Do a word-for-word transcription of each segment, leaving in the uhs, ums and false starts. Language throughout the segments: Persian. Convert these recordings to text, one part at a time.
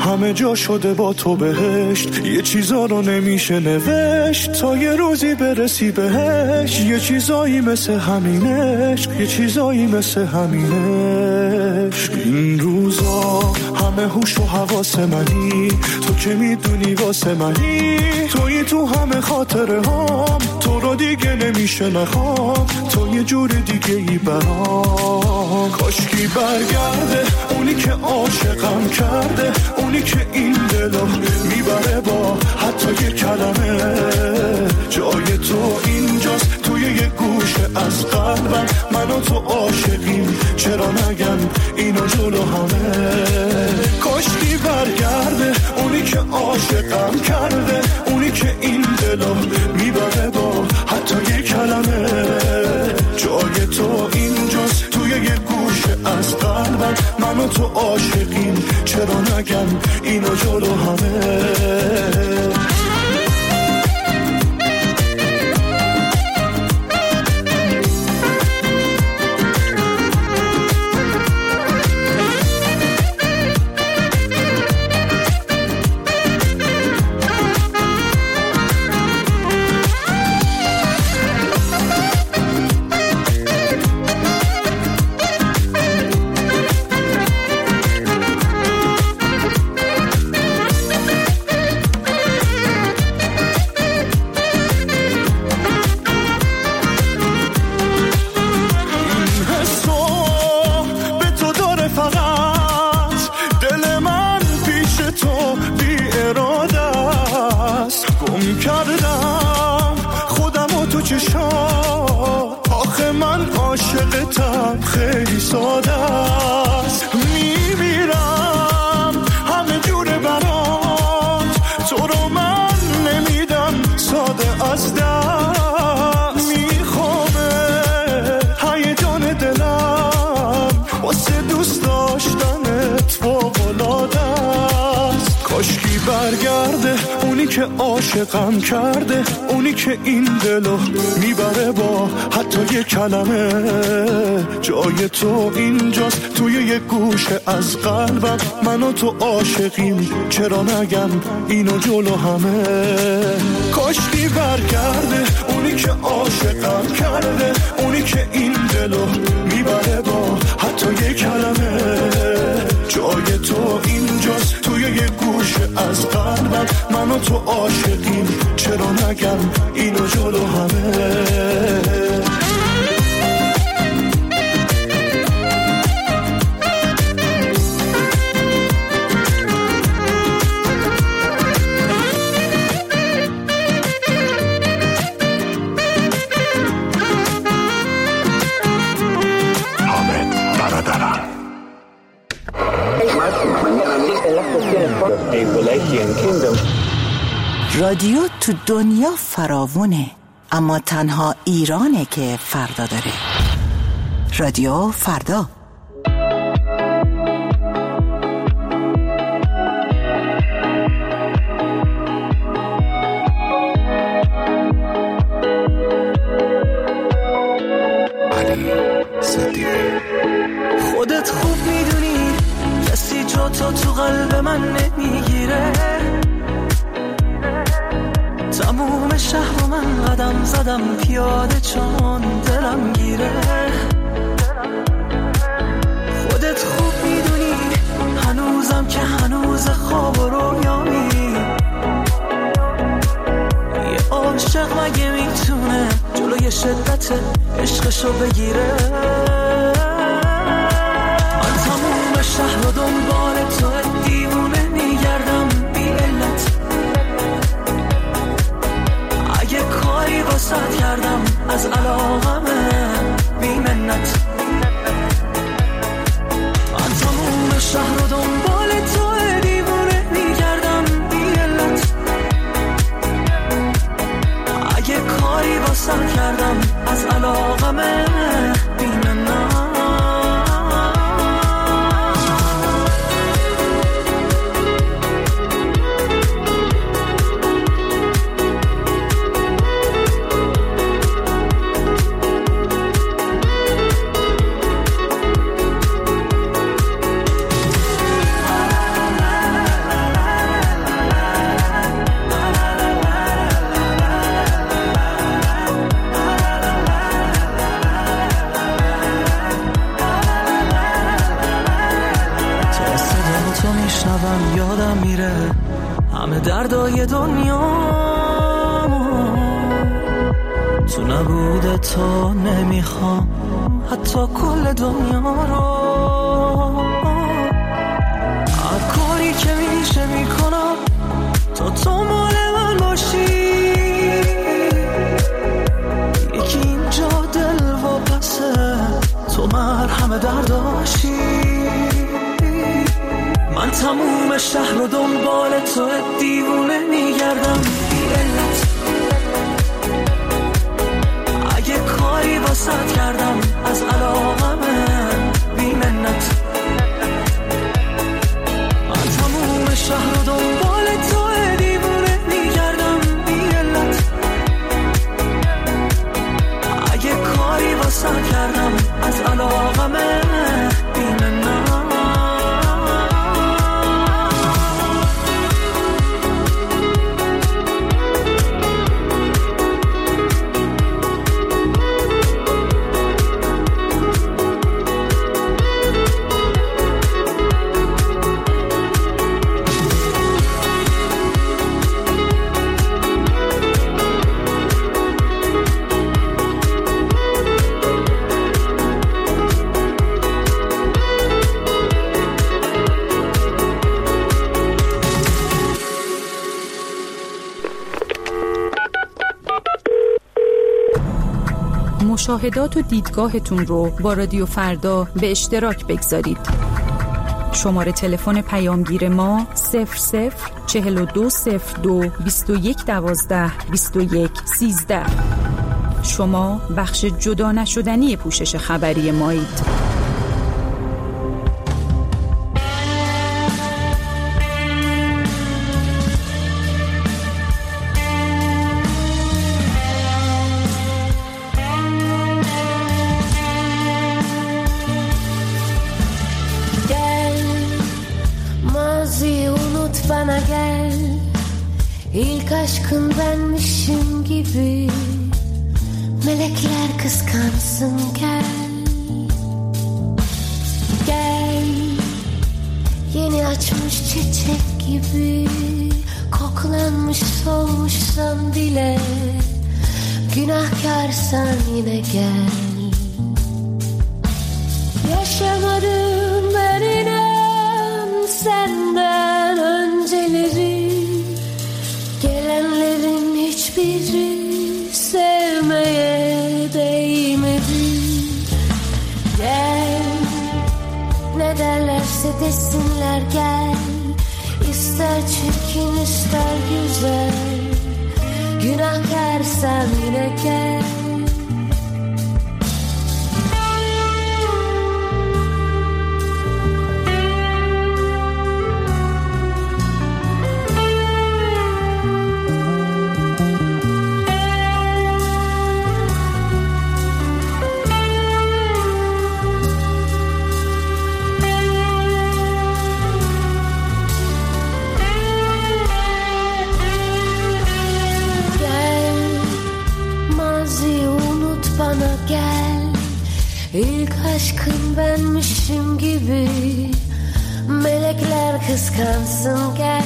همه جا شده با تو بهشت، یه چیزا رو نمیشه نوشت تا یه روزی برسی بهش. یه چیزایی مثل همینش، یه چیزایی مثل همینش. این روزا همه هوش و حواس منی، تو که میدونی واسه منی، توی تو همه خاطره هام، تو رو دیگه نمیشه نخوام، تو یه جور دیگه ای برام. کاشکی برگرده اونی که عاشقم کرده، اونی که این دلو میبره با حتی یه کلمه. جای تو اینجاست توی یه گوشه از قلبم، من و تو عاشقیم چرا نگم اینو جلو همه. کاشکی برگرده اونی که عاشقم کرده، اونی که این دلو میبره با حتی یه کلمه. جای تو اینجاست توی یه گوشه از قلبم، من و تو عاشقیم چرا نگم اینو جلو همه. آخه من عاشقتم خیلی ساده است، میمیرم همه جوره برات، تو رو من نمیدم ساده از دست. میخوامه هیجان دلم واسه دوست داشتنت فوق‌العاده است. کاشکی برگرده اونی که عاشقم کرده، اونی که این دلو میبره با حتی یه کلمه. جای تو اینجاست توی یه گوشه از قلبم، من و تو عاشقیم چرا نگم اینو جلو همه. کاشکی برگرده اونی که عاشقم کرده، اونی که این دلو میبره با حتی یه کلمه. جای تو اینجاست توی یه گوشه از قلبم، من و تو عاشقیم چرا نگم اینو جلو همه. رادیو تو دنیا فراوونه، اما تنها ایرانه که فردا داره. رادیو فردا. خودت خوب میدونی کسی جا تو تو قلب من نمیگیره. تموم شهر و من قدم زدم پیاده چون دلم گیره. خودت خوب میدونی هنوزم که هنوز خواب و رویامی. یه عاشق مگه میتونه جلوی شدت عشقشو بگیره. من تموم شهر و دنبال تو دیوونه میگردم بی علت. اگه کاری واسط کردم از علاقمه بی منت. من تموم شهر و دنبال تو دیوونه میگردم بی علت. اگه کاری واسط کردم از علاقمه بی منت. میشنوم یادم میره همه دردای دنیا تو نبوده تو نمیخوام حتی کل دنیا رو هر کاری که میشه میکنم تا تو مال من باشی یکی اینجا دل و پسه تو مرهم درداشی من تموم شهر رو دنبال تو دیوونه میگردم بی علت اگه کاری واسط کردم از علاقمه بی منت من تموم شهر رو دنبال تو دیوونه میگردم بی علت اگه کاری واسط کردم از علاقمه بی منت مشاهدات و دیدگاهتون رو با رادیو فردا به اشتراک بگذارید. شماره تلفن پیامگیر ما صفر صفر چهل و دو صفر دو بیست و یک دوازده بیست و یک سیزده. شما بخش جدا نشدنی پوشش خبری مایید. Bana gel, ilk aşkın benmişim gibi. Melekler kıskansın gel. Gel, yeni açmış çiçek gibi. Koklanmış solmuşsan bile. Günahkarsan yine gel. Yaşamadım ben inan senden önceleri, gelenlerin hiçbiri sevmeye değmedi. Gel, ne derlerse desinler gel. İster çirkin ister güzel, günahkarsan yine gel. İlk aşkın benmişim gibi. Melekler kıskansın gel.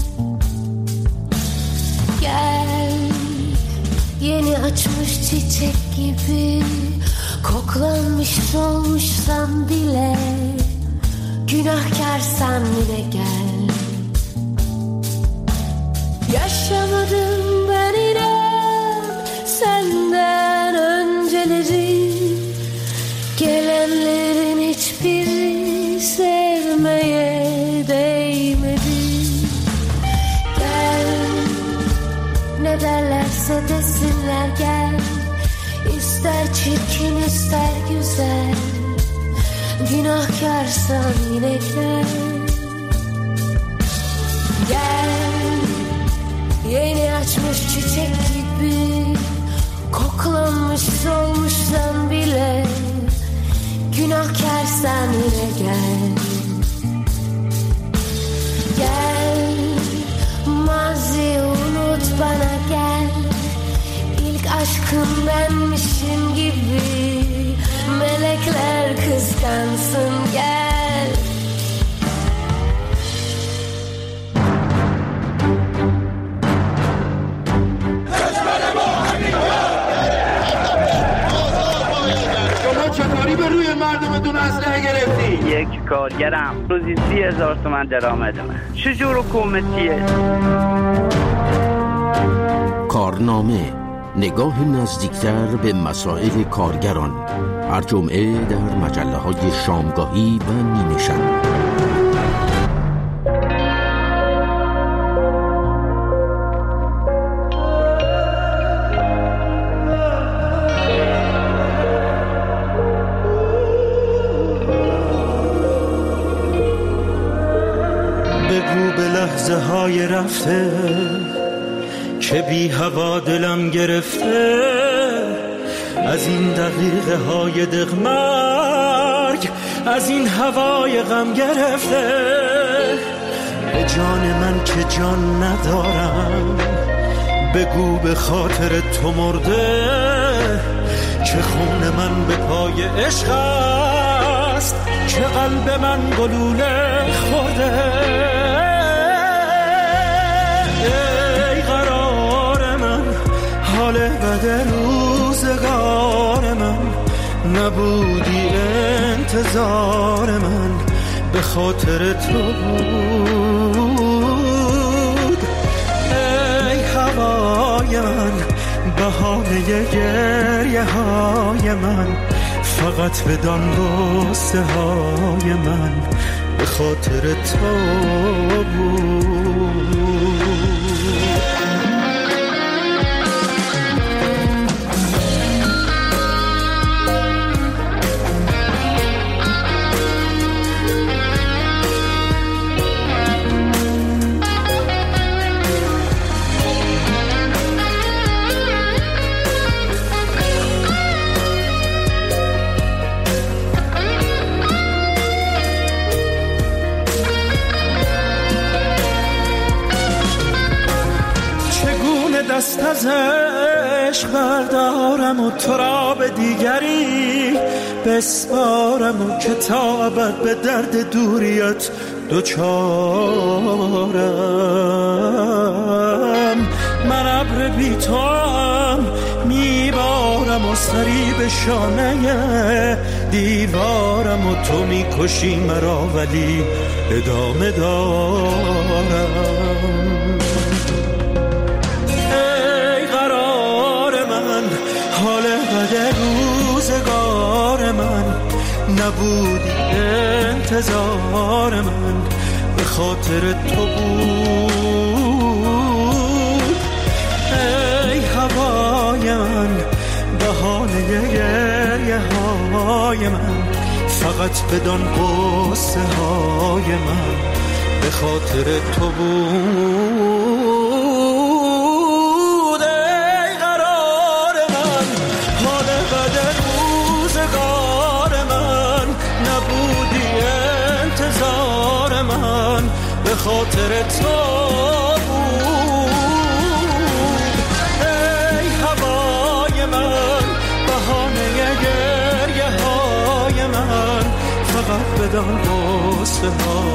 Gel, yeni açmış çiçek gibi. Koklanmış solmuşsan bile. Günahkarsan yine gel. Yaşamadım ben inan senden önceleri. Gelenlerin hiçbiri sevmeye değmedi. Gel, ne derlerse desinler gel. İster çirkin ister güzel, günahkarsan yine gel. Gel, yeni açmış çiçek gibi. Koklanmış solmuşsan bile. Günahkarsan yine gel. Gel, mazi unut bana gel. İlk aşkım benmişim gibi. Melekler kıskansın gel. اسلحه گرفتی؟ یک کارگرم روزی سی هزار تومن درآمد من. چجور حکومتیه؟ کارنامه، نگاه نزدیکتر به مسائل کارگران، هر جمعه در مجله های شامگاهی و نیمه شب. بگو به لحظه های رفته که بی هوا دلم گرفته، از این دقیقه های دقمرگ، از این هوای غم گرفته. به جان من که جان ندارم، بگو به خاطر تو مرده، که خون من به پای عشق است، که قلب من گلوله خورده. ای قرار من، حال بد روزگار من، نبودی انتظار من به خاطر تو بود. ای هوای من، بهانه گریه های من، فقط بدان غصه های من به خاطر تو بود. دست از عشق بردارم و تو را به دیگری بسپارم، و که تا ابد به درد دوریت دوچارم. من ابر بی تو هم میبارم و سری به شانه دیوارم، و تو میکشی مرا ولی ادامه دارم. حال بد روزگار من، نبودی انتظار من به خاطر تو بود. ای هوای من، بهانه گریه های من، فقط بدان قصه های من به خاطر تو بود. به خاطر تو بود. ای هوای من، بهانه گریه های من، فقط بدان قصه های